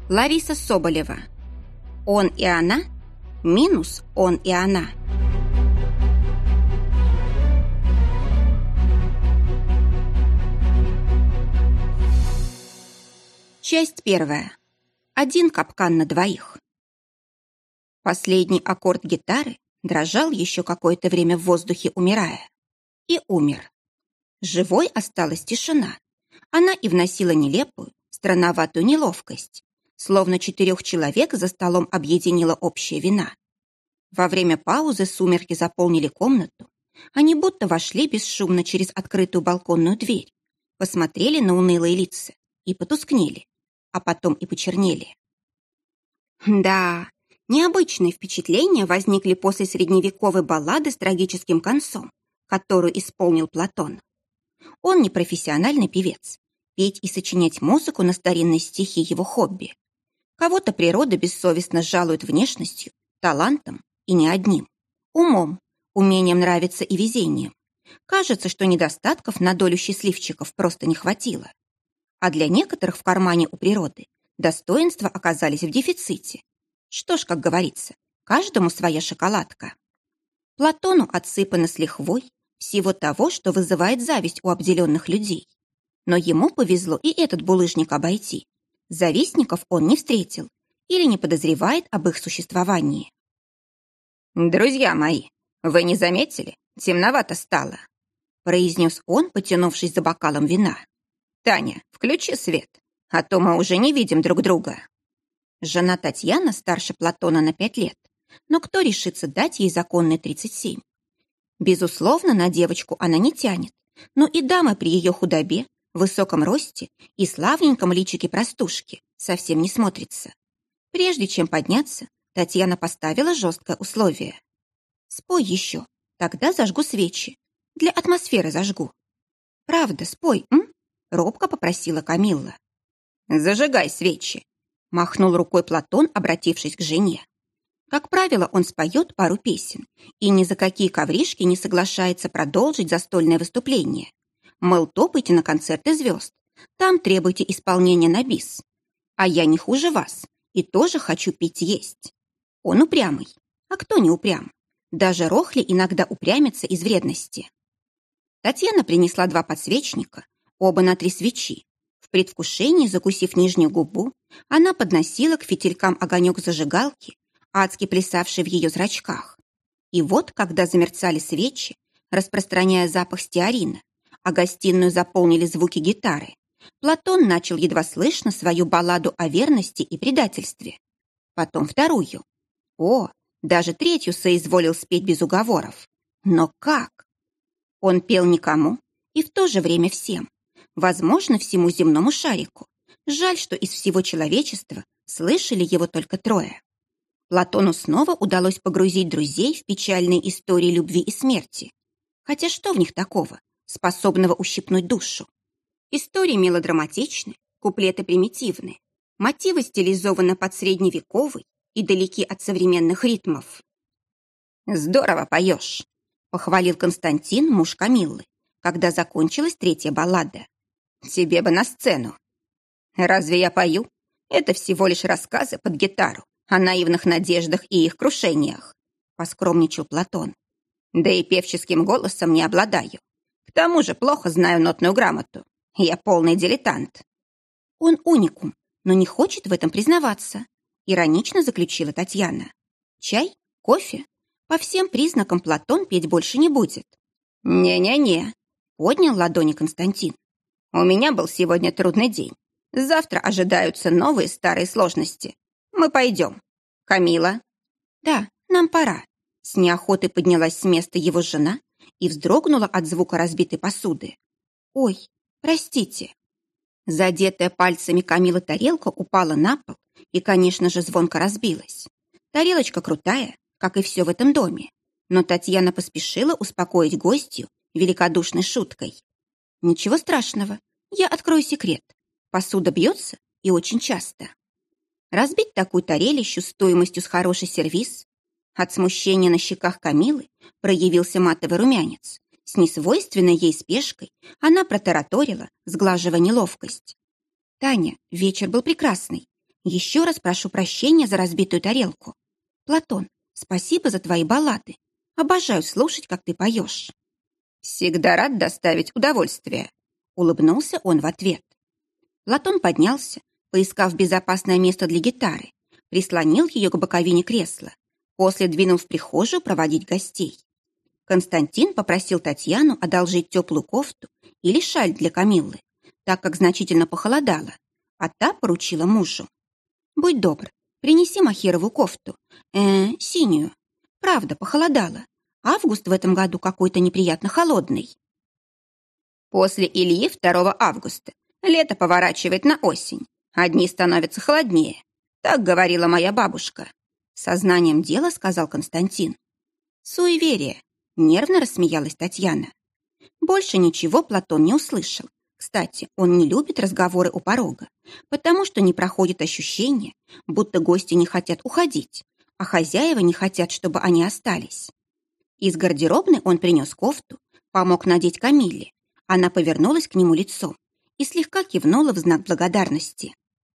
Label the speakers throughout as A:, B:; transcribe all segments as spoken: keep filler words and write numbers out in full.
A: Лариса Соболева. Он и она минус он и она. Часть первая. Один капкан на двоих. Последний аккорд гитары дрожал еще какое-то время в воздухе, умирая. И умер. Живой осталась тишина. Она и вносила нелепую, странноватую неловкость, словно четырех человек за столом объединила общая вина. Во время паузы сумерки заполнили комнату. Они будто вошли бесшумно через открытую балконную дверь, посмотрели на унылые лица и потускнели, а потом и почернели. Да, необычные впечатления возникли после средневековой баллады с трагическим концом, которую исполнил Платон. Он не профессиональный певец. Петь и сочинять музыку на старинные стихи – его хобби. Кого-то природа бессовестно жалует внешностью, талантом и не одним. Умом, умением нравиться и везением. Кажется, что недостатков на долю счастливчиков просто не хватило. А для некоторых в кармане у природы достоинства оказались в дефиците. Что ж, как говорится, каждому своя шоколадка. Платону отсыпано с лихвой всего того, что вызывает зависть у обделенных людей. Но ему повезло и этот булыжник обойти. Завистников он не встретил или не подозревает об их существовании. «Друзья мои, вы не заметили? Темновато стало», произнес он, потянувшись за бокалом вина. «Таня, включи свет, а то мы уже не видим друг друга». Жена Татьяна старше Платона на пять лет, но кто решится дать ей законные тридцать семь? Безусловно, на девочку она не тянет, но и дамы при ее худобе, высоком росте и славненьком личике простушки совсем не смотрится. Прежде чем подняться, Татьяна поставила жесткое условие. «Спой еще, тогда зажгу свечи. Для атмосферы зажгу». «Правда, спой, м?» — робко попросила Камилла. «Зажигай свечи», — махнул рукой Платон, обратившись к жене. Как правило, он споет пару песен и ни за какие ковришки не соглашается продолжить застольное выступление. Мол, топайте на концерты звезд, там требуйте исполнения на бис. А я не хуже вас и тоже хочу пить есть. Он упрямый. А кто не упрям? Даже Рохли иногда упрямится из вредности. Татьяна принесла два подсвечника, оба на три свечи. В предвкушении, закусив нижнюю губу, она подносила к фитилькам огонек зажигалки, адски плясавший в ее зрачках. И вот, когда замерцали свечи, распространяя запах стеарина, а гостиную заполнили звуки гитары, Платон начал едва слышно свою балладу о верности и предательстве. Потом вторую. О, даже третью соизволил спеть без уговоров. Но как? Он пел никому и в то же время всем. Возможно, всему земному шарику. Жаль, что из всего человечества слышали его только трое. Платону снова удалось погрузить друзей в печальные истории любви и смерти. Хотя что в них такого, способного ущипнуть душу? Истории мелодраматичны, куплеты примитивны, мотивы стилизованы под средневековый и далеки от современных ритмов. «Здорово поешь», — похвалил Константин, муж Камиллы, когда закончилась третья баллада. «Тебе бы на сцену». «Разве я пою? Это всего лишь рассказы под гитару о наивных надеждах и их крушениях», — поскромничал Платон. «Да и певческим голосом не обладаю. К тому же плохо знаю нотную грамоту. Я полный дилетант». «Он уникум, но не хочет в этом признаваться», — иронично заключила Татьяна. «Чай? Кофе? По всем признакам Платон петь больше не будет». «Не-не-не», — поднял ладони Константин. «У меня был сегодня трудный день. Завтра ожидаются новые старые сложности. Мы пойдем. Камила?» «Да, нам пора». С неохотой поднялась с места его жена и вздрогнула от звука разбитой посуды. «Ой, простите». Задетая пальцами Камилы тарелка упала на пол и, конечно же, звонко разбилась. Тарелочка крутая, как и все в этом доме, но Татьяна поспешила успокоить гостью великодушной шуткой. «Ничего страшного, я открою секрет. Посуда бьется и очень часто». Разбить такую тарелищу стоимостью с хороший сервиз? От смущения на щеках Камилы проявился матовый румянец. С несвойственной ей спешкой она протараторила, сглаживая неловкость. «Таня, вечер был прекрасный. Еще раз прошу прощения за разбитую тарелку. Платон, спасибо за твои баллады. Обожаю слушать, как ты поешь. Всегда рад доставить удовольствие. Улыбнулся он в ответ. Платон поднялся, поискав безопасное место для гитары, прислонил ее к боковине кресла, после двинул в прихожую проводить гостей. Константин попросил Татьяну одолжить теплую кофту или шаль для Камиллы, так как значительно похолодало, а та поручила мужу. «Будь добр, принеси мохеровую кофту, э, синюю. Правда, похолодало. Август в этом году какой-то неприятно холодный». После Ильи второго августа лето поворачивает на осень, а дни становятся холоднее. Так говорила моя бабушка. Сознанием дела сказал Константин. Суеверие. Нервно рассмеялась Татьяна. Больше ничего Платон не услышал. Кстати, он не любит разговоры у порога, потому что не проходит ощущение, будто гости не хотят уходить, а хозяева не хотят, чтобы они остались. Из гардеробной он принес кофту, помог надеть Камилле. Она повернулась к нему лицом и слегка кивнула в знак благодарности.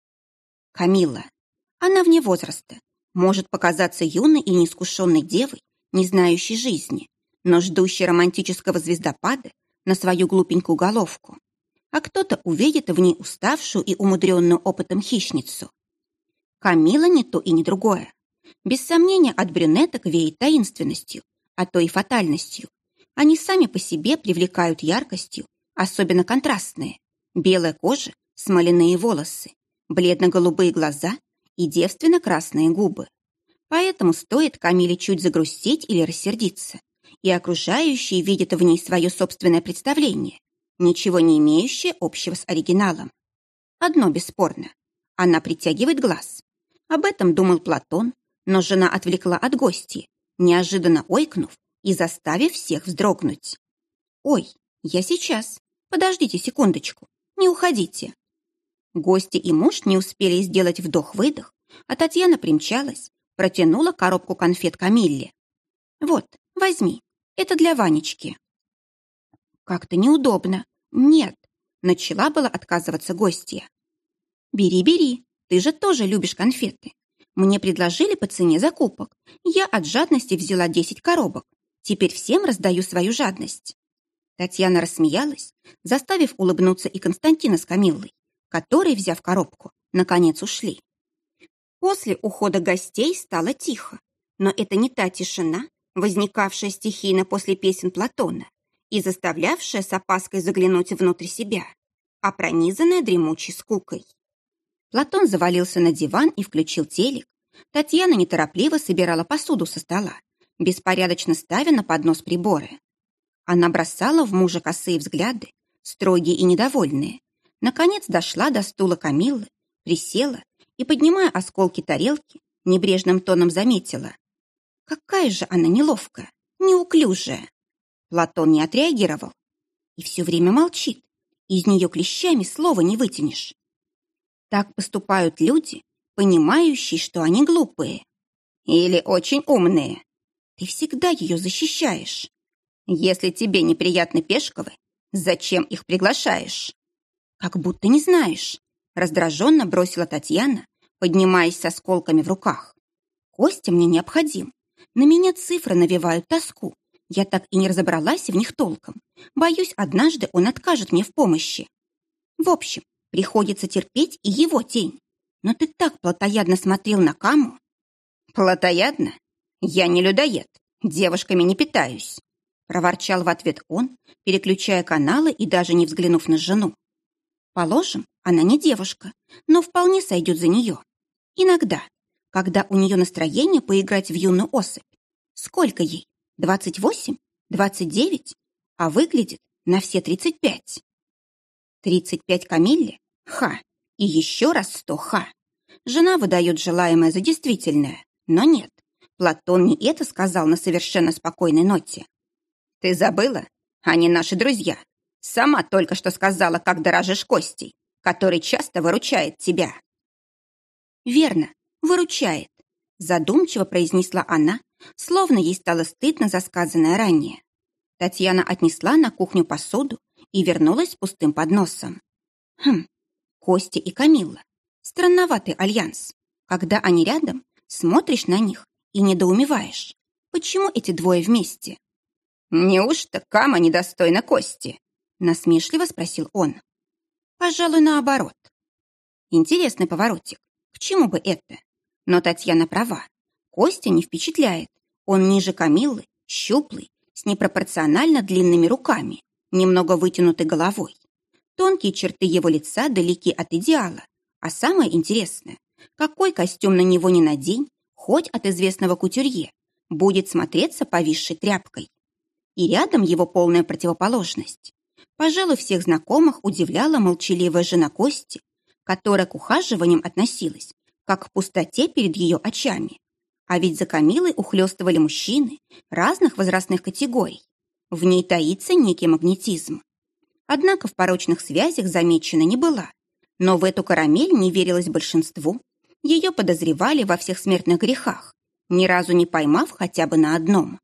A: Камилла. Она вне возраста, может показаться юной и неискушенной девой, не знающей жизни, но ждущей романтического звездопада на свою глупенькую головку. А кто-то увидит в ней уставшую и умудренную опытом хищницу. Камилла не то и не другое. Без сомнения, от брюнеток веет таинственностью, а то и фатальностью. Они сами по себе привлекают яркостью, особенно контрастные. Белая кожа, смоляные волосы, бледно-голубые глаза и девственно-красные губы. Поэтому стоит Камиле чуть загрустить или рассердиться, и окружающие видят в ней свое собственное представление, ничего не имеющее общего с оригиналом. Одно бесспорно. Она притягивает глаз. Об этом думал Платон, но жена отвлекла от гостей, неожиданно ойкнув и заставив всех вздрогнуть. «Ой, я сейчас. Подождите секундочку. Не уходите». Гости и муж не успели сделать вдох-выдох, а Татьяна примчалась, протянула коробку конфет Камилле. «Вот, возьми, это для Ванечки». «Как-то неудобно. Нет», — начала была отказываться гостья. «Бери, бери, ты же тоже любишь конфеты. Мне предложили по цене закупок. Я от жадности взяла десять коробок. Теперь всем раздаю свою жадность». Татьяна рассмеялась, заставив улыбнуться и Константина с Камиллой, которые, взяв коробку, наконец ушли. После ухода гостей стало тихо, но это не та тишина, возникавшая стихийно после песен Платона и заставлявшая с опаской заглянуть внутрь себя, а пронизанная дремучей скукой. Платон завалился на диван и включил телек. Татьяна неторопливо собирала посуду со стола, беспорядочно ставя на поднос приборы. Она бросала в мужа косые взгляды, строгие и недовольные. Наконец дошла до стула Камиллы, присела и, поднимая осколки тарелки, небрежным тоном заметила. Какая же она неловкая, неуклюжая. Платон не отреагировал. И все время молчит. Из нее клещами слова не вытянешь. Так поступают люди, понимающие, что они глупые. Или очень умные. Ты всегда ее защищаешь. Если тебе неприятны Пешковы, зачем их приглашаешь? Как будто не знаешь. Раздраженно бросила Татьяна, поднимаясь с осколками в руках. Костя мне необходим. На меня цифры навевают тоску. Я так и не разобралась в них толком. Боюсь, однажды он откажет мне в помощи. В общем, приходится терпеть и его тень. Но ты так плотоядно смотрел на Каму. Плотоядно? Я не людоед. Девушками не питаюсь. Проворчал в ответ он, переключая каналы и даже не взглянув на жену. Положим, она не девушка, но вполне сойдет за нее. Иногда, когда у нее настроение поиграть в юную особь. Сколько ей? Двадцать восемь? Двадцать девять? А выглядит на все тридцать пять. Тридцать пять Камилле? Ха! И еще раз сто ха! Жена выдает желаемое за действительное, но нет. Платон не это сказал на совершенно спокойной ноте. Ты забыла? Они наши друзья. Сама только что сказала, как дорожишь Костей, который часто выручает тебя. Верно, выручает, задумчиво произнесла она, словно ей стало стыдно за сказанное ранее. Татьяна отнесла на кухню посуду и вернулась с пустым подносом. Хм, Костя и Камилла. Странноватый альянс. Когда они рядом, смотришь на них и недоумеваешь, почему эти двое вместе. «Неужто Кама недостойна Кости?» — насмешливо спросил он. «Пожалуй, наоборот». Интересный поворотик. К чему бы это? Но Татьяна права. Костя не впечатляет. Он ниже Камиллы, щуплый, с непропорционально длинными руками, немного вытянутой головой. Тонкие черты его лица далеки от идеала. А самое интересное, какой костюм на него не надень, хоть от известного кутюрье, будет смотреться повисшей тряпкой. И рядом его полная противоположность. Пожалуй, всех знакомых удивляла молчаливая жена Кости, которая к ухаживаниям относилась, как к пустоте перед ее очами. А ведь за Камилой ухлёстывали мужчины разных возрастных категорий. В ней таится некий магнетизм. Однако в порочных связях замечена не была. Но в эту карамель не верилось большинству. Ее подозревали во всех смертных грехах, ни разу не поймав хотя бы на одном.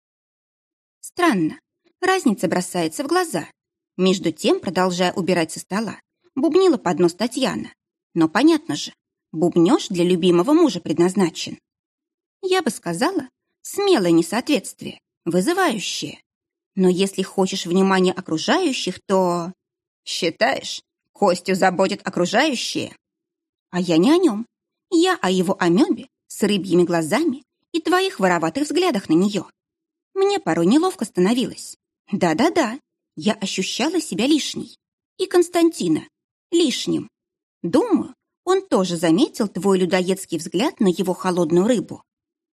A: Странно, разница бросается в глаза. Между тем, продолжая убирать со стола, бубнила под нос Татьяна. Но понятно же, бубнёж для любимого мужа предназначен. Я бы сказала, смелое несоответствие, вызывающее. Но если хочешь внимания окружающих, то... Считаешь, Костю заботят окружающие? А я не о нем. Я о его амебе с рыбьими глазами и твоих вороватых взглядах на нее. Мне порой неловко становилось. Да-да-да, я ощущала себя лишней. И Константина лишним. Думаю, он тоже заметил твой людоедский взгляд на его холодную рыбу.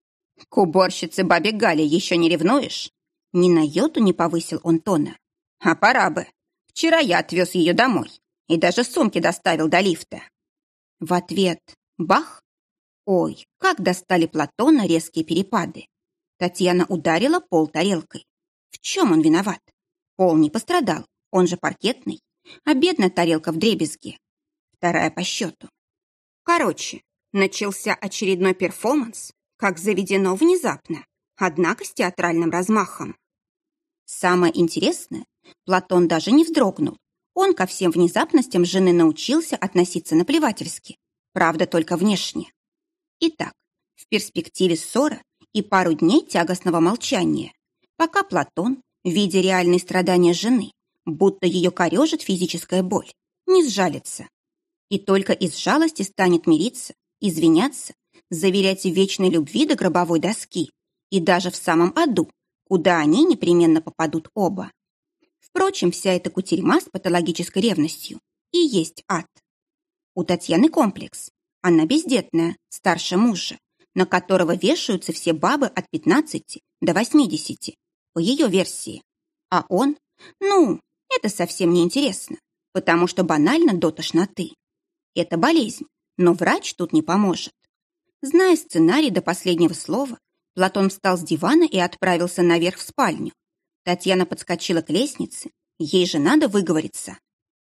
A: К уборщице бабе Гале еще не ревнуешь? Ни на йоту не повысил он тона. А пора бы. Вчера я отвез ее домой и даже сумки доставил до лифта. В ответ бах. Ой, как достали Платона резкие перепады. Татьяна ударила пол тарелкой. В чем он виноват? Пол не пострадал, он же паркетный, а бедная тарелка вдребезги. Вторая по счету. Короче, начался очередной перформанс, как заведено внезапно, однако с театральным размахом. Самое интересное, Платон даже не вздрогнул. Он ко всем внезапностям жены научился относиться наплевательски, правда, только внешне. Итак, в перспективе ссора и пару дней тягостного молчания, пока Платон, видя реальные страдания жены, будто ее корежит физическая боль, не сжалится. И только из жалости станет мириться, извиняться, заверять в вечной любви до гробовой доски и даже в самом аду, куда они непременно попадут оба. Впрочем, вся эта кутерьма с патологической ревностью и есть ад. У Татьяны комплекс. Она бездетная, старше мужа, на которого вешаются все бабы от пятнадцати до восьмидесяти, по ее версии. А он, ну, это совсем не интересно, потому что банально до тошноты. Это болезнь, но врач тут не поможет. Зная сценарий до последнего слова, Платон встал с дивана и отправился наверх в спальню. Татьяна подскочила к лестнице, ей же надо выговориться.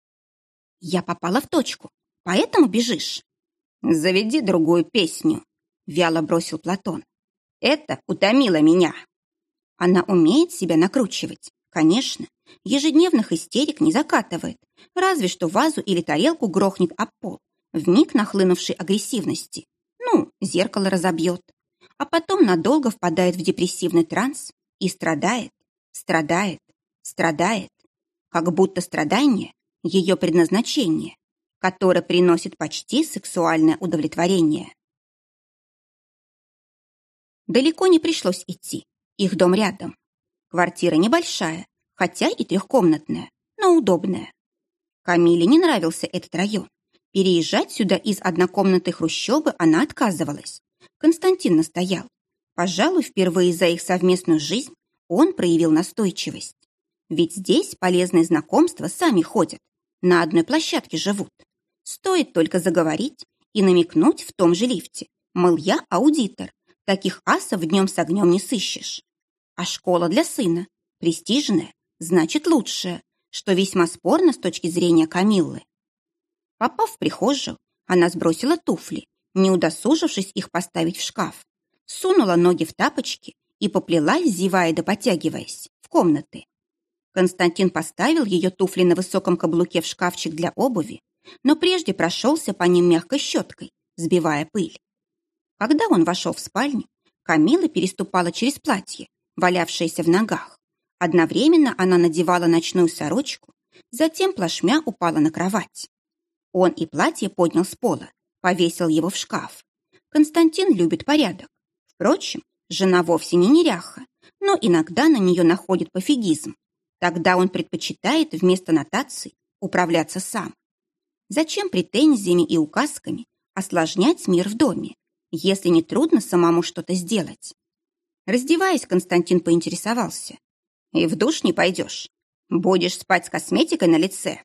A: «Я попала в точку, поэтому бежишь?» «Заведи другую песню», — вяло бросил Платон. «Это утомило меня». Она умеет себя накручивать, конечно, ежедневных истерик не закатывает, разве что вазу или тарелку грохнет об пол, вмиг нахлынувшей агрессивности. Ну, зеркало разобьет. А потом надолго впадает в депрессивный транс и страдает, страдает, страдает, как будто страдание – ее предназначение, которое приносит почти сексуальное удовлетворение. Далеко не пришлось идти, их дом рядом. Квартира небольшая, хотя и трехкомнатная, но удобная. Камиле не нравился этот район. Переезжать сюда из однокомнатной хрущобы она отказывалась. Константин настоял. Пожалуй, впервые за их совместную жизнь он проявил настойчивость. Ведь здесь полезные знакомства сами ходят, на одной площадке живут. Стоит только заговорить и намекнуть в том же лифте. Мол, я аудитор, таких асов днем с огнем не сыщешь. А школа для сына, престижная, значит лучшая, что весьма спорно с точки зрения Камиллы. Попав в прихожую, она сбросила туфли, не удосужившись их поставить в шкаф, сунула ноги в тапочки и поплелась, зевая да потягиваясь, в комнаты. Константин поставил ее туфли на высоком каблуке в шкафчик для обуви, но прежде прошелся по ним мягкой щеткой, сбивая пыль. Когда он вошел в спальню, Камила переступала через платье, валявшееся в ногах. Одновременно она надевала ночную сорочку, затем плашмя упала на кровать. Он и платье поднял с пола, повесил его в шкаф. Константин любит порядок. Впрочем, жена вовсе не неряха, но иногда на нее находит пофигизм. Тогда он предпочитает вместо нотаций управляться сам. Зачем претензиями и указками осложнять мир в доме, если не трудно самому что-то сделать? Раздеваясь, Константин поинтересовался. «И в душ не пойдешь? Будешь спать с косметикой на лице?»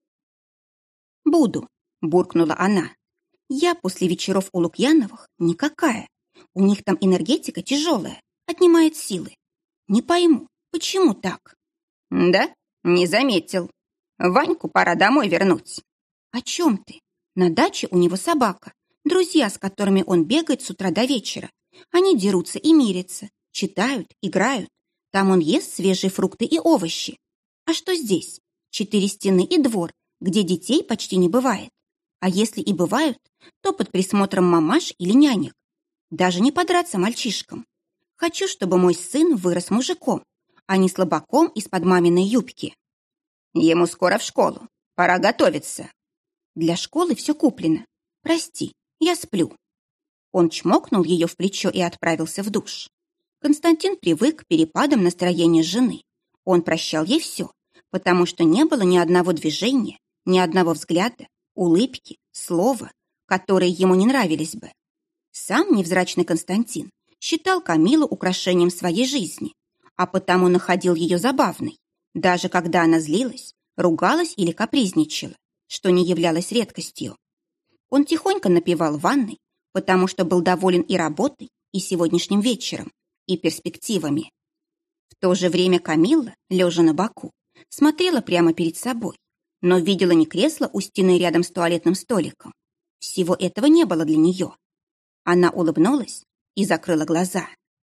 A: «Буду», — буркнула она. «Я после вечеров у Лукьяновых никакая. У них там энергетика тяжелая, отнимает силы. Не пойму, почему так?» «Да? Не заметил. Ваньку пора домой вернуть». «О чем ты? На даче у него собака, друзья, с которыми он бегает с утра до вечера. Они дерутся и мирятся, читают, играют. Там он ест свежие фрукты и овощи. А что здесь? Четыре стены и двор, где детей почти не бывает. А если и бывают, то под присмотром мамаш или нянек. Даже не подраться мальчишкам. Хочу, чтобы мой сын вырос мужиком, а не слабаком из-под маминой юбки. Ему скоро в школу. Пора готовиться. Для школы все куплено. Прости, я сплю». Он чмокнул ее в плечо и отправился в душ. Константин привык к перепадам настроения жены. Он прощал ей все, потому что не было ни одного движения, ни одного взгляда, улыбки, слова, которые ему не нравились бы. Сам невзрачный Константин считал Камилу украшением своей жизни, а потому находил ее забавной, даже когда она злилась, ругалась или капризничала, что не являлось редкостью. Он тихонько напевал в ванной, потому что был доволен и работой, и сегодняшним вечером, и перспективами. В то же время Камилла, лежа на боку, смотрела прямо перед собой, но видела не кресло у стены рядом с туалетным столиком. Всего этого не было для нее. Она улыбнулась и закрыла глаза.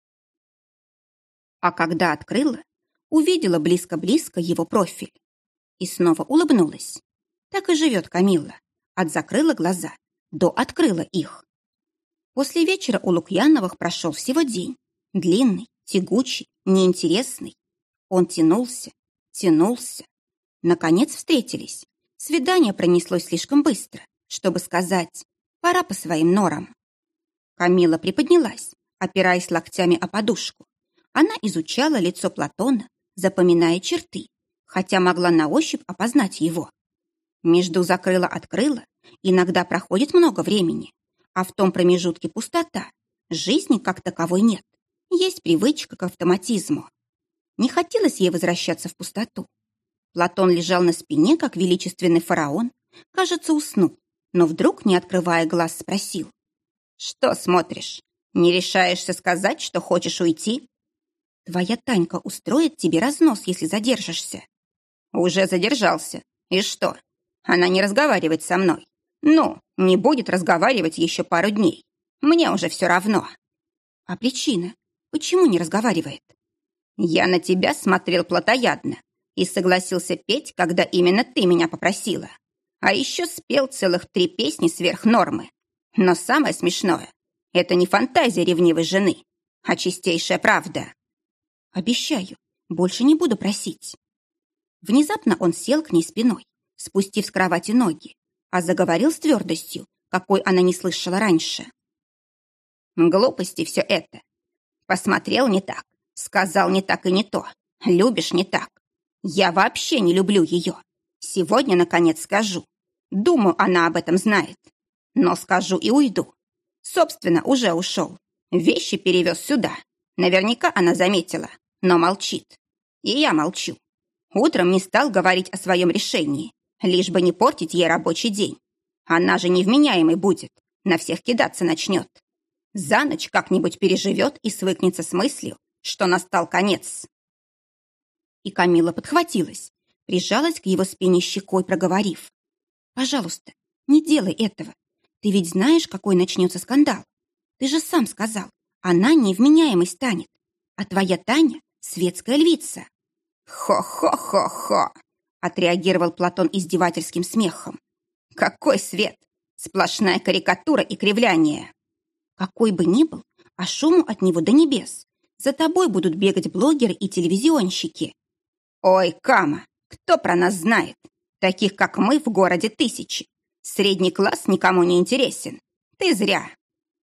A: А когда открыла, увидела близко-близко его профиль. И снова улыбнулась. Так и живет Камилла. От закрыла глаза до открыла их. После вечера у Лукьяновых прошел всего день. Длинный, тягучий, неинтересный. Он тянулся, тянулся. Наконец встретились. Свидание пронеслось слишком быстро, чтобы сказать «пора по своим норам». Камилла приподнялась, опираясь локтями о подушку. Она изучала лицо Платона, запоминая черты, хотя могла на ощупь опознать его. Между закрыла-открыла иногда проходит много времени, а в том промежутке пустота. Жизни как таковой нет. Есть привычка к автоматизму. Не хотелось ей возвращаться в пустоту. Платон лежал на спине, как величественный фараон, кажется, уснул, но вдруг, не открывая глаз, спросил. «Что смотришь? Не решаешься сказать, что хочешь уйти?» «Твоя Танька устроит тебе разнос, если задержишься». «Уже задержался. И что? Она не разговаривает со мной. Ну, не будет разговаривать еще пару дней. Мне уже все равно». «А причина? Почему не разговаривает?» «Я на тебя смотрел плотоядно и согласился петь, когда именно ты меня попросила. А еще спел целых три песни сверх нормы. Но самое смешное — это не фантазия ревнивой жены, а чистейшая правда». «Обещаю, больше не буду просить». Внезапно он сел к ней спиной, спустив с кровати ноги, а заговорил с твердостью, какой она не слышала раньше. «Глупости все это. Посмотрел не так, сказал не так и не то, любишь не так. Я вообще не люблю ее. Сегодня, наконец, скажу. Думаю, она об этом знает. Но скажу и уйду. Собственно, уже ушел. Вещи перевез сюда. Наверняка она заметила, но молчит. И я молчу. Утром не стал говорить о своем решении, лишь бы не портить ей рабочий день. Она же невменяемой будет, на всех кидаться начнет. За ночь как-нибудь переживет и свыкнется с мыслью, что настал конец». И Камилла подхватилась, прижалась к его спине щекой, проговорив. «Пожалуйста, не делай этого. Ты ведь знаешь, какой начнется скандал. Ты же сам сказал, она невменяемой станет, а твоя Таня — светская львица». «Хо-хо-хо-хо!» — отреагировал Платон издевательским смехом. Какой свет! Сплошная карикатура и кривляние. Какой бы ни был, а шуму от него до небес. За тобой будут бегать блогеры и телевизионщики. Ой, Кама, кто про нас знает? Таких, как мы, в городе тысячи. Средний класс никому не интересен. Ты зря.